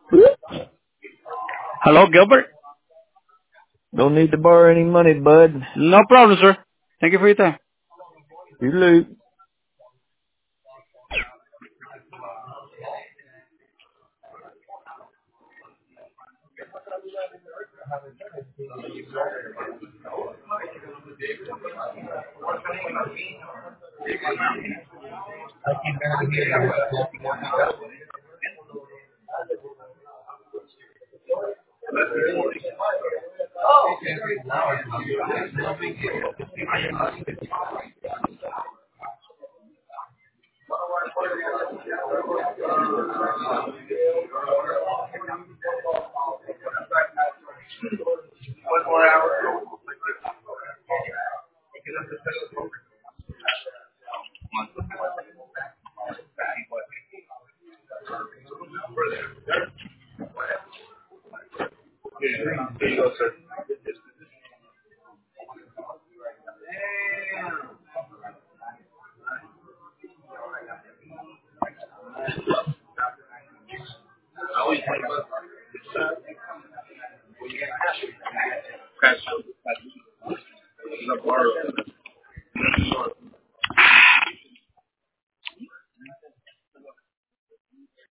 Hello, Gilbert? Don't need to borrow any money, bud. No problem, sir. Thank you for your time. You lose.